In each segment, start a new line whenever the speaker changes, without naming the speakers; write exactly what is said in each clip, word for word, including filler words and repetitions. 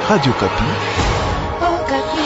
Radio Kapi.
Oh, Kapi.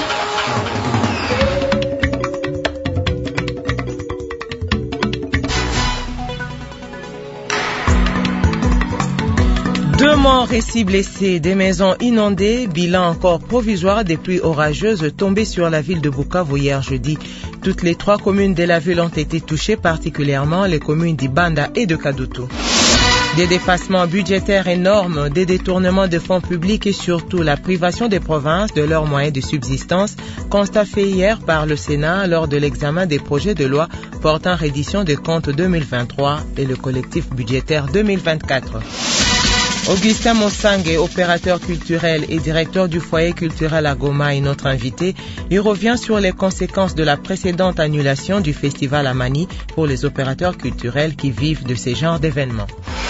Deux morts et six blessés, des maisons inondées, bilan encore provisoire des pluies orageuses tombées sur la ville de Bukavu hier jeudi. Toutes les trois communes de la ville ont été touchées, particulièrement les communes d'Ibanda et de Kadutu. Des dépassements budgétaires énormes, des détournements de fonds publics et surtout la privation des provinces de leurs moyens de subsistance, constat fait hier par le Sénat lors de l'examen des projets de loi portant reddition des comptes deux mille vingt-trois et le collectif budgétaire deux mille vingt-quatre. Augustin Mosangue, opérateur culturel et directeur du foyer culturel à Goma, est notre invité. Il revient sur les conséquences de la précédente annulation du festival à Mani pour les opérateurs culturels qui vivent de ces genres d'événements.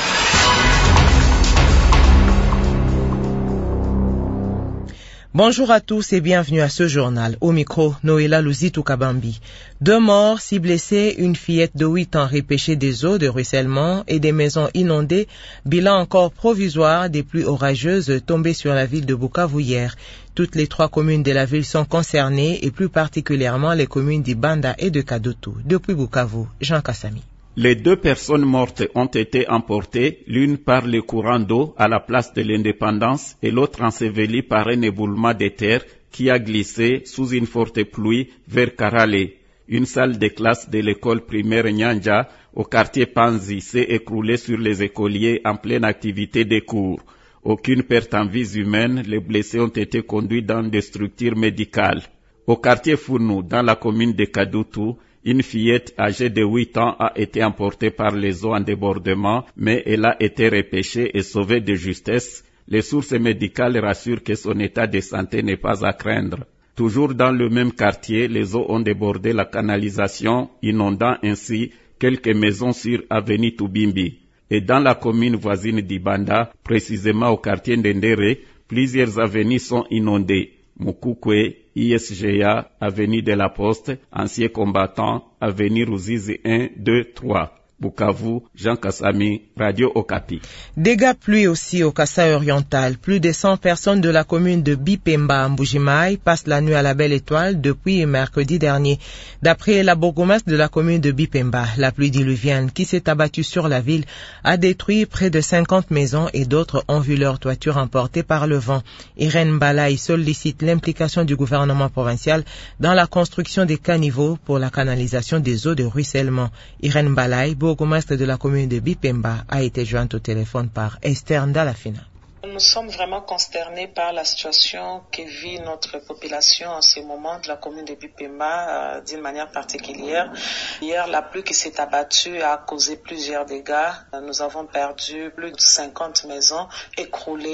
Bonjour à tous et bienvenue à ce journal. Au micro, Noéla Luzitou Kabambi. Deux morts, six blessés, une fillette de huit ans repêchée des eaux de ruissellement et des maisons inondées. Bilan encore provisoire des pluies orageuses tombées sur la ville de Bukavu hier. Toutes les trois communes de la ville sont concernées et plus particulièrement les communes d'Ibanda et de Kadutu. Depuis Bukavu, Jean Kassami.
Les deux personnes mortes ont été emportées, l'une par le courant d'eau à la place de l'Indépendance et l'autre ensevelie par un éboulement de terre qui a glissé sous une forte pluie vers Karale. Une salle de classe de l'école primaire Nyanja au quartier Panzi s'est écroulée sur les écoliers en pleine activité des cours. Aucune perte en vies humaines, les blessés ont été conduits dans des structures médicales. Au quartier Founou, dans la commune de Kadutu, une fillette âgée de huit ans a été emportée par les eaux en débordement, mais elle a été repêchée et sauvée de justesse. Les sources médicales rassurent que son état de santé n'est pas à craindre. Toujours dans le même quartier, les eaux ont débordé la canalisation, inondant ainsi quelques maisons sur avenue Tubimbi. Et dans la commune voisine d'Ibanda, précisément au quartier Ndendere, plusieurs avenues sont inondées. Mukukwe, I S G A, avenue de la Poste, anciens combattants, avenue Ruzizi un, deux, trois. Bukavu, Jean Kassami, Radio Okapi.
Dégâts pluie aussi au Kasaï oriental. Plus de cent personnes de la commune de Bipemba, Mbujimai, passent la nuit à la Belle Étoile depuis mercredi dernier. D'après la bourgmestre de la commune de Bipemba, la pluie diluvienne qui s'est abattue sur la ville a détruit près de cinquante maisons et d'autres ont vu leur toiture emportée par le vent. Irène Balaï sollicite l'implication du gouvernement provincial dans la construction des caniveaux pour la canalisation des eaux de ruissellement. Irène Balaï, bourgmestre de la commune de Bipemba, a été jointe au téléphone par Esther Ndalafina.
Nous sommes vraiment consternés par la situation que vit notre population en ce moment de la commune de Bipemba euh, d'une manière particulière. Hier, la pluie qui s'est abattue a causé plusieurs dégâts. Nous avons perdu plus de cinquante maisons écroulées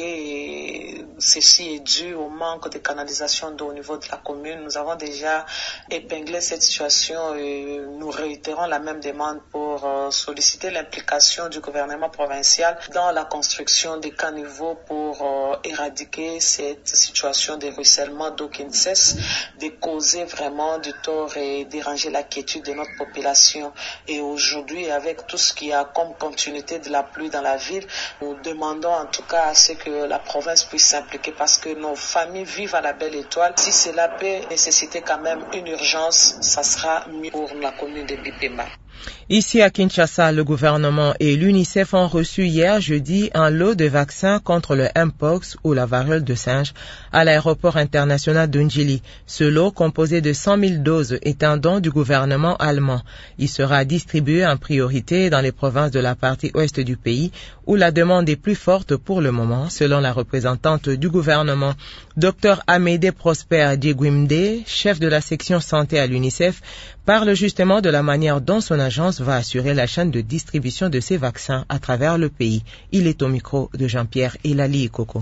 et ceci est dû au manque de canalisation d'eau au niveau de la commune. Nous avons déjà épinglé cette situation et nous réitérons la même demande pour euh, solliciter l'implication du gouvernement provincial dans la construction des caniveaux pour euh, éradiquer cette situation de ruissellement d'eau qui ne cesse de causer vraiment du tort et déranger la quiétude de notre population. Et aujourd'hui, avec tout ce qu'il y a comme continuité de la pluie dans la ville, nous demandons en tout cas à ce que la province puisse s'impliquer parce que nos familles vivent à la Belle Étoile. Si cela peut nécessiter quand même une urgence, ça sera mieux pour la commune de Bipemba.
Ici à Kinshasa, le gouvernement et l'UNICEF ont reçu hier jeudi un lot de vaccins contre le Mpox ou la variole de singe à l'aéroport international de Njili. Ce lot, composé de cent mille doses, est un don du gouvernement allemand. Il sera distribué en priorité dans les provinces de la partie ouest du pays où la demande est plus forte pour le moment, selon la représentante du gouvernement. Docteur Amédée Prosper Diegwimde, chef de la section santé à l'UNICEF, parle justement de la manière dont son agence va assurer la chaîne de distribution de ces vaccins à travers le pays. Il est au micro de Jean-Pierre Elali Koko.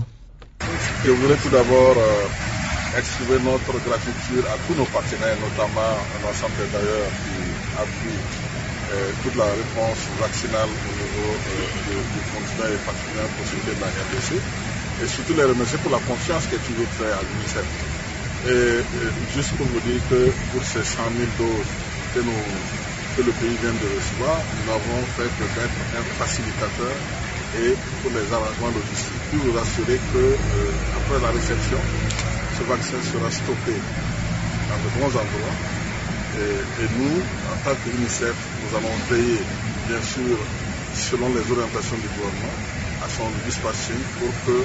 Je voudrais tout d'abord euh, exprimer notre gratitude à tous nos partenaires, notamment à l'ensemble des bailleurs qui appuient euh, toute la réponse vaccinale au niveau euh, du fonctionnaire et partenaires pour soutenir la R D C et surtout les remercier pour la confiance qui est toujours faite à l'UNICEF. Et, et juste pour vous dire que pour ces cent mille doses que, nous, que le pays vient de recevoir, nous avons fait peut-être un facilitateur et pour les arrangements logistiques. Puis vous assurer que euh, à après la réception, ce vaccin sera stocké dans de bons endroits. Et, et nous, en tant que UNICEF, nous allons veiller, bien sûr, selon les orientations du gouvernement, à son dispatching pour que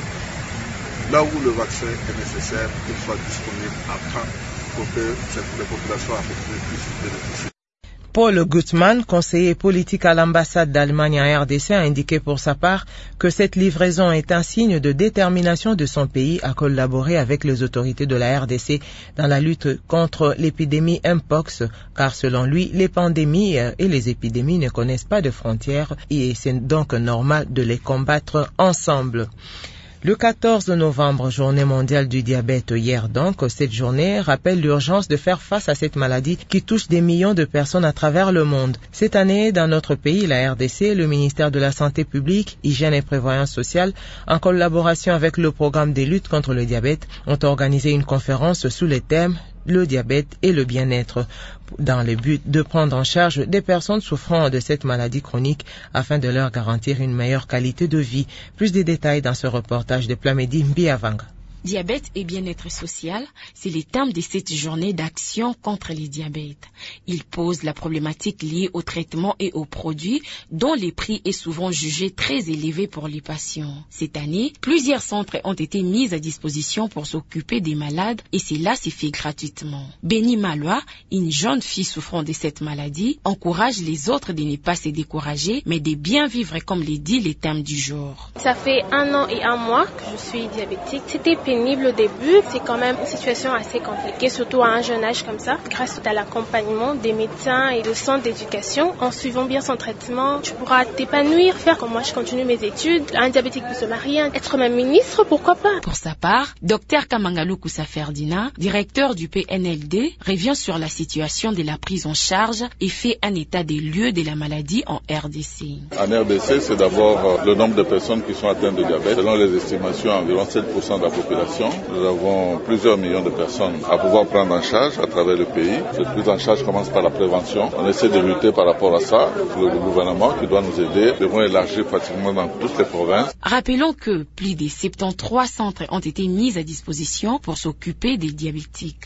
là où le vaccin est nécessaire, qu'il soit disponible à temps pour que les populations affectées puissent bénéficier.
Paul Gutmann, conseiller politique à l'ambassade d'Allemagne en R D C, a indiqué pour sa part que cette livraison est un signe de détermination de son pays à collaborer avec les autorités de la R D C dans la lutte contre l'épidémie Mpox, car selon lui, les pandémies et les épidémies ne connaissent pas de frontières et c'est donc normal de les combattre ensemble. Le quatorze novembre, journée mondiale du diabète, hier donc, cette journée rappelle l'urgence de faire face à cette maladie qui touche des millions de personnes à travers le monde. Cette année, dans notre pays, la R D C, le ministère de la Santé publique, Hygiène et Prévoyance sociale, en collaboration avec le programme de lutte contre le diabète, ont organisé une conférence sous le thème le diabète et le bien-être, dans le but de prendre en charge des personnes souffrant de cette maladie chronique afin de leur garantir une meilleure qualité de vie. Plus de détails dans ce reportage de Plamedi Mbiavanga.
Diabète et bien-être social, c'est les termes de cette journée d'action contre les diabètes. Il pose la problématique liée au traitement et aux produits dont les prix est souvent jugé très élevé pour les patients. Cette année, plusieurs centres ont été mis à disposition pour s'occuper des malades et cela s'est fait gratuitement. Béni Maloa, une jeune fille souffrant de cette maladie, encourage les autres de ne pas se décourager mais de bien vivre comme les dit les termes du jour.
Ça fait un an et un mois que je suis diabétique. C'était pénible au début, c'est quand même une situation assez compliquée, surtout à un jeune âge comme ça. Grâce à l'accompagnement des médecins et de centres d'éducation, en suivant bien son traitement, tu pourras t'épanouir, faire comme moi je continue mes études. Un diabétique peut se marier, être même ministre, pourquoi pas.
Pour sa part, Dr Kamangalou Koussa Ferdinand, directeur du P N L D, revient sur la situation de la prise en charge et fait un état des lieux de la maladie en R D C.
En R D C, c'est d'abord le nombre de personnes qui sont atteintes de diabète. Selon les estimations, environ sept pour cent de la population. Nous avons plusieurs millions de personnes à pouvoir prendre en charge à travers le pays. Cette prise en charge commence par la prévention. On essaie de lutter par rapport à ça. Le gouvernement qui doit nous aider devons élargir pratiquement dans toutes les provinces.
Rappelons que plus de soixante-treize centres ont été mis à disposition pour s'occuper des diabétiques.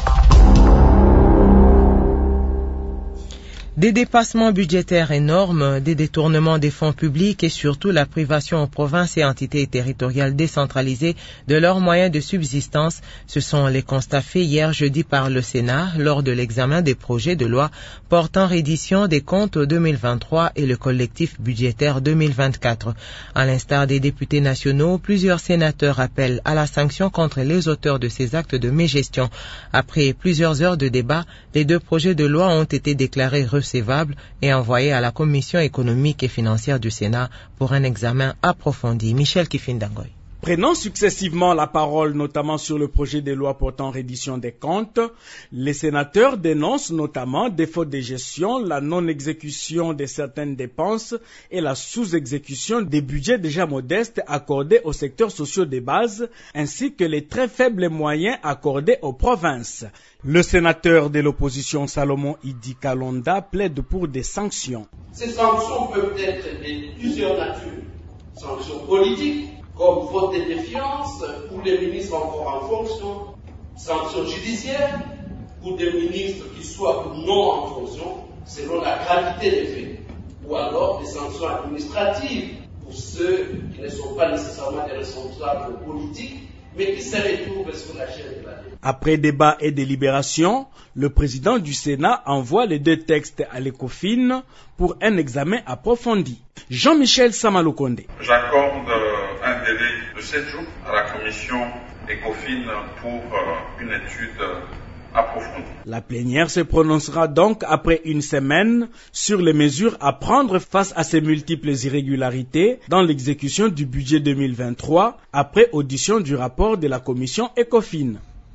Des dépassements budgétaires énormes, des détournements des fonds publics et surtout la privation aux provinces et entités territoriales décentralisées de leurs moyens de subsistance, ce sont les constats faits hier jeudi par le Sénat lors de l'examen des projets de loi portant reddition des comptes deux mille vingt-trois et le collectif budgétaire deux mille vingt-quatre. À l'instar des députés nationaux, plusieurs sénateurs appellent à la sanction contre les auteurs de ces actes de mégestion. Après plusieurs heures de débat, les deux projets de loi ont été déclarés recevables et envoyés à la Commission économique et financière du Sénat pour un examen approfondi. Michel Kifindangoy.
Prenant successivement la parole, notamment sur le projet de loi portant reddition des comptes, les sénateurs dénoncent notamment des fautes de gestion, la non-exécution de certaines dépenses et la sous-exécution des budgets déjà modestes accordés aux secteurs sociaux de base, ainsi que les très faibles moyens accordés aux provinces. Le sénateur de l'opposition Salomon Idi Kalonda plaide pour des sanctions.
Ces sanctions peuvent être de plusieurs natures. Sanctions politiques, comme faute de défiance pour les ministres encore en fonction, sanctions judiciaires pour des ministres qui soient ou non en fonction selon la gravité des faits, ou alors des sanctions administratives pour ceux qui ne sont pas nécessairement des responsables politiques, mais qui se retrouvent sur la chaîne de la vie.
Après débat et délibération, le président du Sénat envoie les deux textes à l'ECOFIN pour un examen approfondi. Jean-Michel Samalokonde.
J'accorde un délai de sept jours à la commission ECOFIN pour une étude approfondie.
La plénière se prononcera donc après une semaine sur les mesures à prendre face à ces multiples irrégularités dans l'exécution du budget deux mille vingt-trois après audition du rapport de la commission ECOFIN.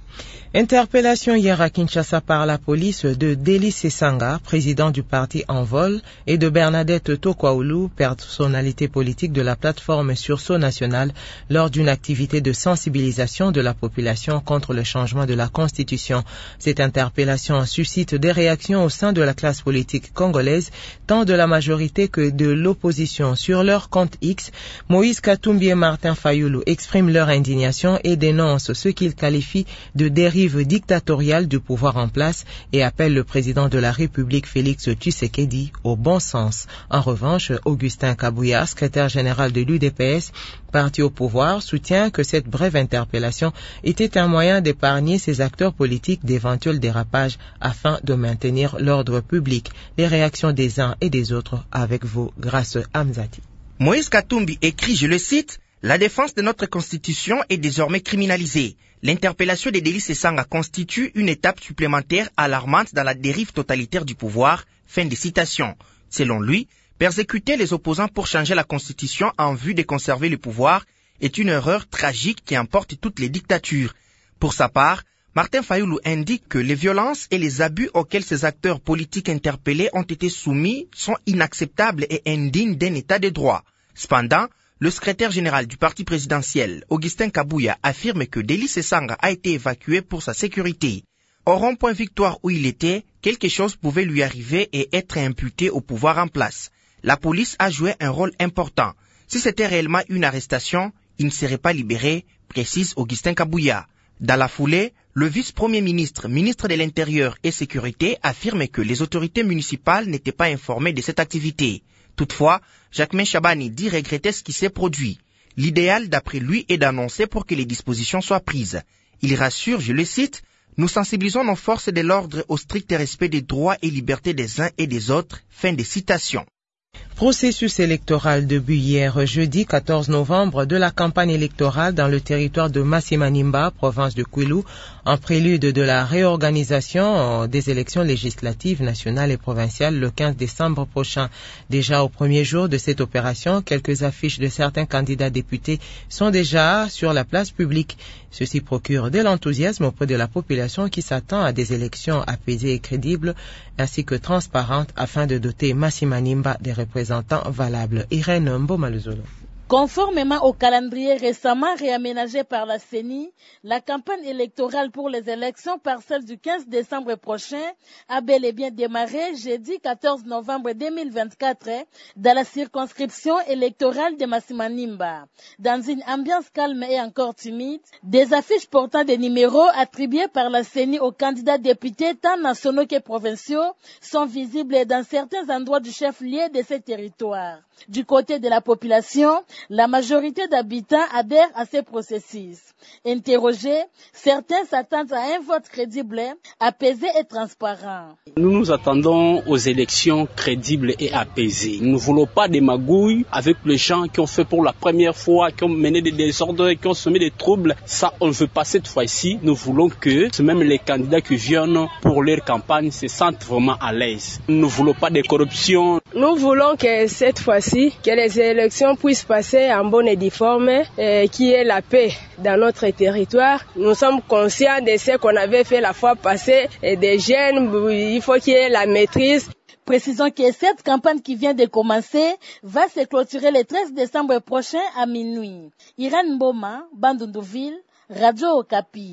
Interpellation hier à Kinshasa par la police de Deli Sesanga, président du parti Envol, et de Bernadette Tokwaoulou, personnalité politique de la plateforme Sursaut National, lors d'une activité de sensibilisation de la population contre le changement de la Constitution. Cette interpellation suscite des réactions au sein de la classe politique congolaise, tant de la majorité que de l'opposition. Sur leur compte X, Moïse Katumbi et Martin Fayoulou expriment leur indignation et dénoncent ce qu'ils qualifient de dérive dictatoriale du pouvoir en place et appelle le président de la République Félix Tshisekedi au bon sens. En revanche, Augustin Kabouya, secrétaire général de l'U D P S, parti au pouvoir, soutient que cette brève interpellation était un moyen d'épargner ces acteurs politiques d'éventuels dérapages afin de maintenir l'ordre public. Les réactions des uns et des autres avec vous, grâce à Hamzati.
Moïse Katumbi écrit, je le cite, « La défense de notre constitution est désormais criminalisée. L'interpellation des Deli Sesanga constitue une étape supplémentaire alarmante dans la dérive totalitaire du pouvoir. » Fin de citation. Selon lui, persécuter les opposants pour changer la constitution en vue de conserver le pouvoir est une erreur tragique qui emporte toutes les dictatures. Pour sa part, Martin Fayoulou indique que les violences et les abus auxquels ces acteurs politiques interpellés ont été soumis sont inacceptables et indignes d'un état de droit. Cependant, le secrétaire général du parti présidentiel, Augustin Kabouya, affirme que Deli Sesanga a été évacué pour sa sécurité. Au rond-point Victoire où il était, quelque chose pouvait lui arriver et être imputé au pouvoir en place. La police a joué un rôle important. Si c'était réellement une arrestation, il ne serait pas libéré, précise Augustin Kabouya. Dans la foulée, le vice-premier ministre, ministre de l'Intérieur et Sécurité, affirme que les autorités municipales n'étaient pas informées de cette activité. Toutefois, Jacquemain Chabani dit regretter ce qui s'est produit. L'idéal, d'après lui, est d'annoncer pour que les dispositions soient prises. Il rassure, je le cite, « Nous sensibilisons nos forces de l'ordre au strict respect des droits et libertés des uns et des autres. » Fin de citation.
Processus électoral début hier jeudi quatorze novembre de la campagne électorale dans le territoire de Masimanimba, province de Kwilu, en prélude de la réorganisation des élections législatives nationales et provinciales le quinze décembre prochain. Déjà au premier jour de cette opération, quelques affiches de certains candidats députés sont déjà sur la place publique. Ceci procure de l'enthousiasme auprès de la population qui s'attend à des élections apaisées et crédibles ainsi que transparentes afin de doter Masimanimba des représentants valables. Irène Mbomaluzolo.
Conformément au calendrier récemment réaménagé par la C E N I, la campagne électorale pour les élections partielles du quinze décembre prochain a bel et bien démarré jeudi quatorze novembre deux mille vingt-quatre dans la circonscription électorale de Masimanimba. Dans une ambiance calme et encore timide, des affiches portant des numéros attribués par la C E N I aux candidats députés tant nationaux que provinciaux sont visibles dans certains endroits du chef-lieu de ces territoires. Du côté de la population, la majorité d'habitants adhèrent à ces processus. Interrogés, certains s'attendent à un vote crédible, apaisé et transparent.
Nous nous attendons aux élections crédibles et apaisées. Nous ne voulons pas des magouilles avec les gens qui ont fait pour la première fois, qui ont mené des désordres, qui ont semé des troubles. Ça, on ne veut pas cette fois-ci. Nous voulons que même les candidats qui viennent pour leur campagne se sentent vraiment à l'aise. Nous ne voulons pas de corruption.
Nous voulons que cette fois-ci, que les élections puissent passer en bonne et due forme, et qu'il y ait la paix dans notre territoire. Nous sommes conscients de ce qu'on avait fait la fois passée, et des jeunes, il faut qu'il y ait la maîtrise.
Précisons que cette campagne qui vient de commencer va se clôturer le treize décembre prochain à minuit. Irène Mboma, Bandundouville, Radio Okapi.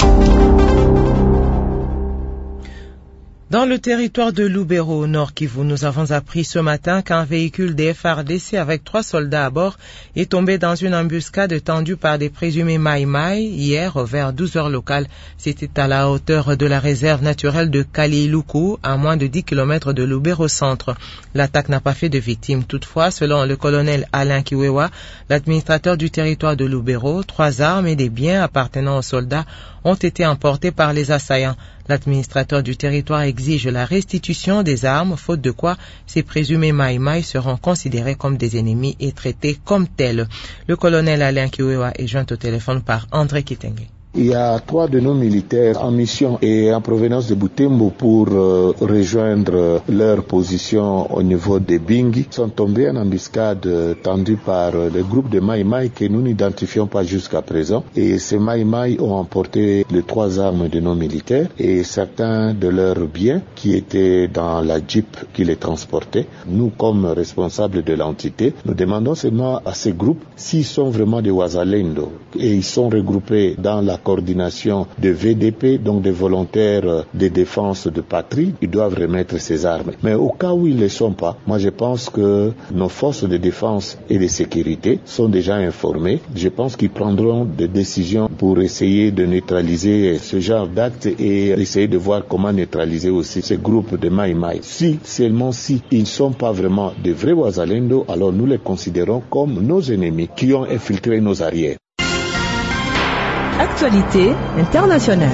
Dans le territoire de Lubero, au Nord Kivu, nous avons appris ce matin qu'un véhicule des F A R D C avec trois soldats à bord est tombé dans une embuscade tendue par des présumés Maï-Maï hier vers douze heures locales. C'était à la hauteur de la réserve naturelle de Kaliluku, à moins de dix kilomètres de Lubero centre. L'attaque n'a pas fait de victimes. Toutefois, selon le colonel Alain Kiwewa, l'administrateur du territoire de Lubero, trois armes et des biens appartenant aux soldats ont été emportés par les assaillants. L'administrateur du territoire exige la restitution des armes, faute de quoi ces présumés Maï-Maï seront considérés comme des ennemis et traités comme tels. Le colonel Alain Kiwewa est joint au téléphone par André Kitenge.
Il y a trois de nos militaires en mission et en provenance de Butembo pour euh, rejoindre leur position au niveau de Bingi sont tombés en embuscade euh, tendue par euh, le groupe de Maï Maï que nous n'identifions pas jusqu'à présent. Et ces Maï Maï ont emporté les trois armes de nos militaires et certains de leurs biens qui étaient dans la Jeep qui les transportait. Nous, comme responsables de l'entité, nous demandons seulement à ces groupes s'ils sont vraiment des Wazalendo et ils sont regroupés dans la coordination de V D P, donc des volontaires de défense de patrie, ils doivent remettre ces armes. Mais au cas où ils ne le sont pas, moi je pense que nos forces de défense et de sécurité sont déjà informées. Je pense qu'ils prendront des décisions pour essayer de neutraliser ce genre d'actes et essayer de voir comment neutraliser aussi ces groupes de Maï Maï. Si, seulement si ils ne sont pas vraiment de vrais Wazalendo, alors nous les considérons comme nos ennemis qui ont infiltré nos arrières.
Actualité internationale.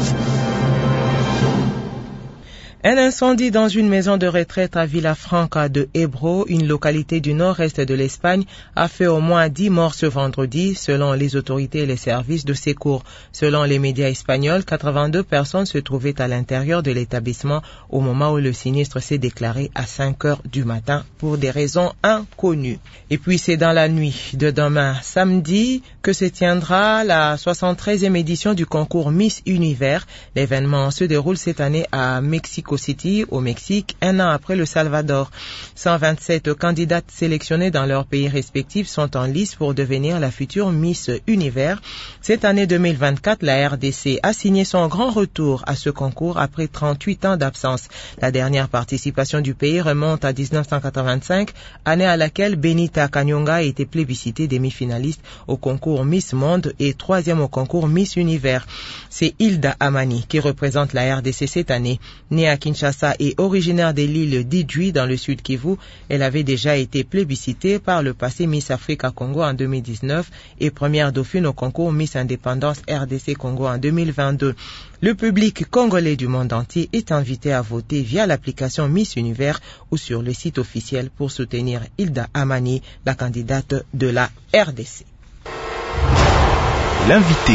Un incendie dans une maison de retraite à Villafranca de Ebro, une localité du nord-est de l'Espagne, a fait au moins dix morts ce vendredi, selon les autorités et les services de secours. Selon les médias espagnols, quatre-vingt-deux personnes se trouvaient à l'intérieur de l'établissement au moment où le sinistre s'est déclaré à cinq heures du matin pour des raisons inconnues. Et puis c'est dans la nuit de demain, samedi, que se tiendra la soixante-treizième édition du concours Miss Univers. L'événement se déroule cette année à Mexico City, au Mexique, un an après le Salvador. cent vingt-sept candidates sélectionnées dans leurs pays respectifs sont en lice pour devenir la future Miss Univers. Cette année deux mille vingt-quatre, la R D C a signé son grand retour à ce concours après trente-huit ans d'absence. La dernière participation du pays remonte à dix-neuf cent quatre-vingt-cinq, année à laquelle Benita Kanyonga a été plébiscitée demi-finaliste au concours Miss Monde et troisième au concours Miss Univers. C'est Hilda Amani qui représente la R D C cette année. Née à Kinshasa et originaire de l'île d'Idjui dans le sud Kivu, elle avait déjà été plébiscitée par le passé Miss Africa Congo en deux mille dix-neuf et première dauphine au concours Miss Indépendance R D C Congo en deux mille vingt-deux. Le public congolais du monde entier est invité à voter via l'application Miss Univers ou sur le site officiel pour soutenir Hilda Amani, la candidate de la R D C.
L'invité.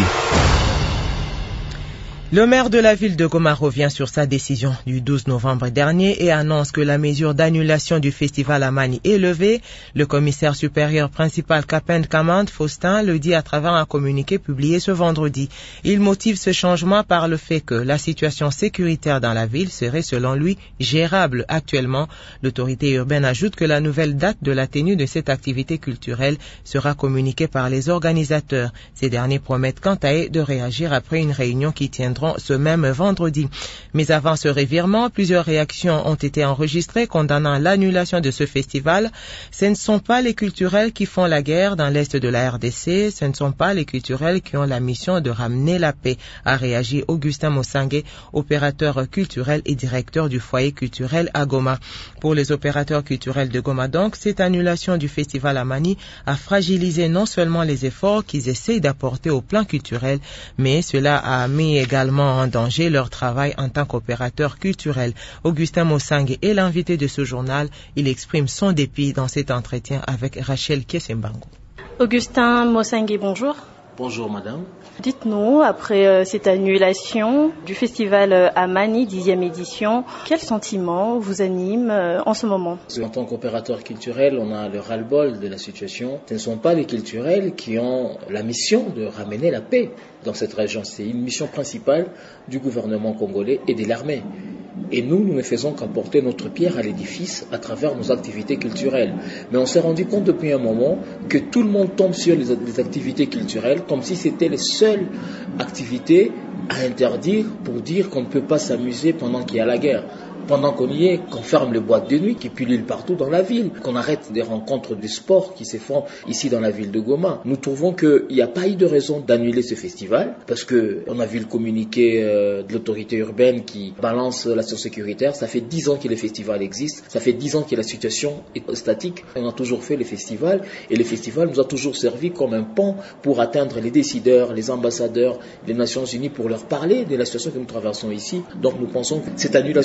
Le maire de la ville de Goma revient sur sa décision du douze novembre dernier et annonce que la mesure d'annulation du festival Amani est levée. Le commissaire supérieur principal Kapend Kamand Faustin le dit à travers un communiqué publié ce vendredi. Il motive ce changement par le fait que la situation sécuritaire dans la ville serait selon lui gérable actuellement. L'autorité urbaine ajoute que la nouvelle date de la tenue de cette activité culturelle sera communiquée par les organisateurs. Ces derniers promettent quant à eux de réagir après une réunion qui tiendra ce même vendredi. Mais avant ce revirement, plusieurs réactions ont été enregistrées condamnant l'annulation de ce festival. Ce ne sont pas les culturels qui font la guerre dans l'est de la R D C, ce ne sont pas les culturels qui ont la mission de ramener la paix, a réagi Augustin Mosangue, opérateur culturel et directeur du foyer culturel à Goma. Pour les opérateurs culturels de Goma donc, cette annulation du festival Amani a fragilisé non seulement les efforts qu'ils essayent d'apporter au plan culturel, mais cela a mis également en danger leur travail en tant qu'opérateur culturel. Augustin Mosangue est l'invité de ce journal. Il exprime son dépit dans cet entretien avec Rachel Kiesembango.
Augustin Mosangue, bonjour.
Bonjour madame.
Dites-nous, après euh, cette annulation du festival euh, Amani, dixième édition, quels sentiments vous animent euh, en ce moment?
En tant qu'opérateur culturel, on a le ras-le-bol de la situation. Ce ne sont pas les culturels qui ont la mission de ramener la paix dans cette région. C'est une mission principale du gouvernement congolais et de l'armée. Et nous, nous ne faisons qu'apporter notre pierre à l'édifice à travers nos activités culturelles. Mais on s'est rendu compte depuis un moment que tout le monde tombe sur les, les activités culturelles comme si c'était les seules activités à interdire pour dire qu'on ne peut pas s'amuser pendant qu'il y a la guerre. Pendant qu'on y est, qu'on ferme les boîtes de nuit qui pullulent partout dans la ville, qu'on arrête des rencontres de sport qui se font ici dans la ville de Goma. Nous trouvons qu'il n'y a pas eu de raison d'annuler ce festival parce qu'on a vu le communiqué euh, de l'autorité urbaine qui balance la situation sécuritaire. Ça fait dix ans que le festival existe, ça fait dix ans que la situation est statique. On a toujours fait le festival et le festival nous a toujours servi comme un pont pour atteindre les décideurs, les ambassadeurs des Nations Unies pour leur parler de la situation que nous traversons ici. Donc nous pensons que cette annulation de la dixième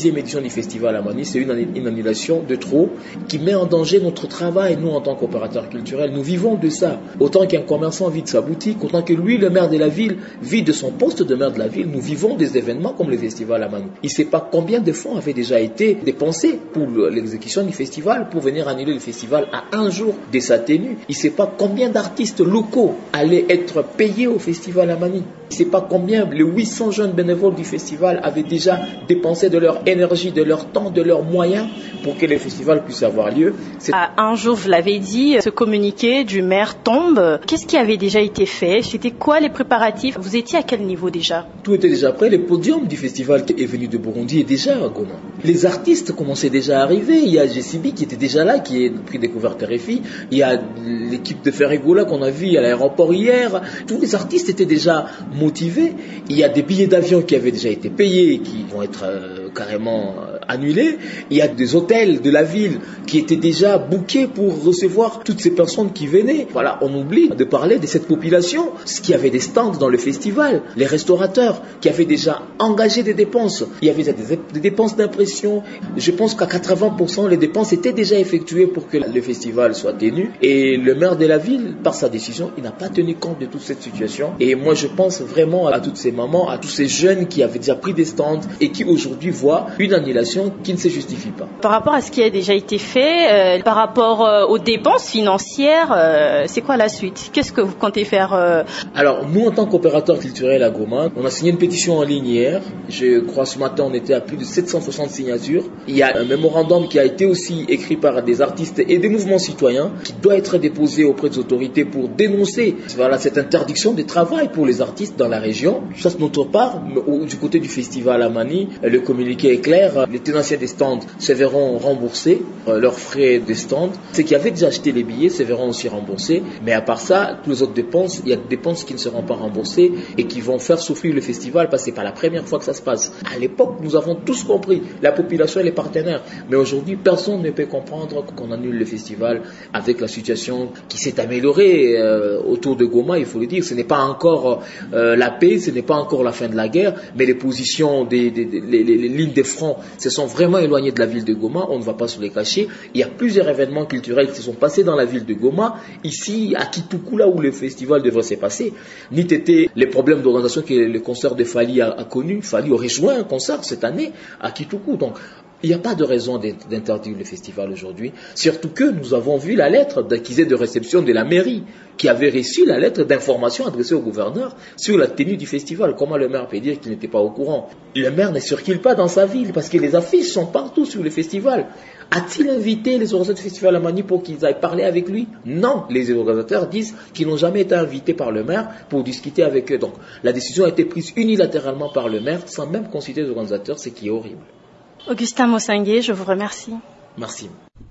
dixième édition du festival à Mani, c'est une, une annulation de trop qui met en danger notre travail. Nous, en tant qu'opérateurs culturels, nous vivons de ça. Autant qu'un commerçant vit de sa boutique, autant que lui, le maire de la ville, vit de son poste de maire de la ville, nous vivons des événements comme le festival à Mani. Il ne sait pas combien de fonds avaient déjà été dépensés pour l'exécution du festival, pour venir annuler le festival à un jour de sa tenue. Il ne sait pas combien d'artistes locaux allaient être payés au festival à Mani. Il ne sait pas combien les huit cents jeunes bénévoles du festival avaient déjà dépensé de leur énergie, de leur temps, de leurs moyens pour que le festival puisse avoir lieu.
C'est... À un jour, vous l'avez dit, ce communiqué du maire tombe. Qu'est-ce qui avait déjà été fait? C'était quoi les préparatifs? Vous étiez à quel niveau déjà?
Tout était déjà prêt. Le podium du festival qui est venu de Burundi est déjà à Goma. Les artistes commençaient déjà à arriver. Il y a G C B qui était déjà là, qui est pris découverte R F I. Il y a l'équipe de Ferregola qu'on a vu à l'aéroport hier. Tous les artistes étaient déjà motivés. Il y a des billets d'avion qui avaient déjà été payés, qui vont être euh, carrément euh, annulés. Il y a des hôtels de la ville qui étaient déjà bookés pour recevoir toutes ces personnes qui venaient. Voilà, on oublie de parler de cette population, ce qui avait des stands dans le festival, les restaurateurs qui avaient déjà engagé des dépenses. Il y avait des, des dépenses d'impression. Je pense qu'à quatre-vingts pour cent les dépenses étaient déjà effectuées pour que le festival soit tenu. Et le maire de la ville, par sa décision, il n'a pas tenu compte de toute cette situation. Et moi, je pense vraiment à toutes ces mamans, à tous ces jeunes qui avaient déjà pris des stands et qui aujourd'hui voient une annulation qui ne se justifie pas.
Par rapport à ce qui a déjà été fait, euh, par rapport euh, aux dépenses financières, euh, c'est quoi la suite? Qu'est-ce que vous comptez faire euh...
Alors, nous, en tant qu'opérateur culturel à Goma, on a signé une pétition en ligne hier. Je crois ce matin, on était à plus de sept cent soixante signatures. Il y a un mémorandum qui a été aussi écrit par des artistes et des mouvements citoyens qui doit être déposé auprès des autorités pour dénoncer voilà, cette interdiction de travail pour les artistes dans la région. Ça, c'est notre part. Du côté du festival à Mani, le communiqué est clair. Les tenanciers des stands se verront rembourser leurs frais de stand. Ceux qui avaient déjà acheté les billets se verront aussi remboursés. Mais à part ça, toutes les autres dépenses, il y a des dépenses qui ne seront pas remboursées et qui vont faire souffrir le festival parce que c'est pas la première fois que ça se passe. À l'époque, nous avons tous compris, la population et les partenaires. Mais aujourd'hui, personne ne peut comprendre qu'on annule le festival avec la situation qui s'est améliorée euh, autour de Goma, il faut le dire. Ce n'est pas encore euh, la paix, ce n'est pas encore la fin de la guerre, mais les positions, des, des, des les, les, les lignes de front se sont vraiment éloignées de la ville de Goma, on ne va pas se les cacher. Il y a plusieurs événements culturels qui se sont passés dans la ville de Goma, ici à Kitoukou, là où le festival devrait se passer. N'eût été les problèmes d'organisation que le concert de Fali a, a connu. Fali aurait joué un concert cette année à Kitoukou. Donc, il n'y a pas de raison d'interdire le festival aujourd'hui, surtout que nous avons vu la lettre d'accusé de réception de la mairie qui avait reçu la lettre d'information adressée au gouverneur sur la tenue du festival. Comment le maire peut dire qu'il n'était pas au courant? Le maire ne circule pas dans sa ville parce que les affiches sont partout sur le festival. A-t-il invité les organisateurs du festival à Mani pour qu'ils aillent parler avec lui? Non, les organisateurs disent qu'ils n'ont jamais été invités par le maire pour discuter avec eux. Donc la décision a été prise unilatéralement par le maire sans même consulter les organisateurs, ce qui est horrible.
Augustin Mossangué, je vous remercie.
Merci.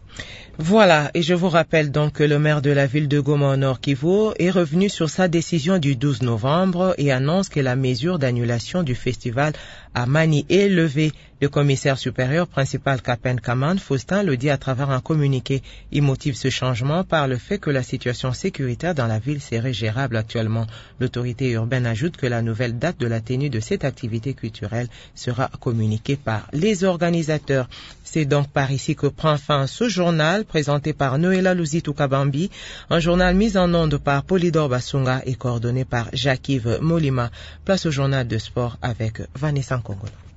Voilà, et je vous rappelle donc que le maire de la ville de Goma au Nord Kivu est revenu sur sa décision du douze novembre et annonce que la mesure d'annulation du festival à Mani est levée. Le commissaire supérieur principal Kapen Kaman Faustin le dit à travers un communiqué. Il motive ce changement par le fait que la situation sécuritaire dans la ville serait gérable actuellement. L'autorité urbaine ajoute que la nouvelle date de la tenue de cette activité culturelle sera communiquée par les organisateurs. C'est donc par ici que prend fin ce journal présenté par Noëlla Luzitou Kabambi, un journal mis en onde par Polydor Basunga et coordonné par Jacques-Yves Molima. Place au journal de sport avec Vanessa Kongola.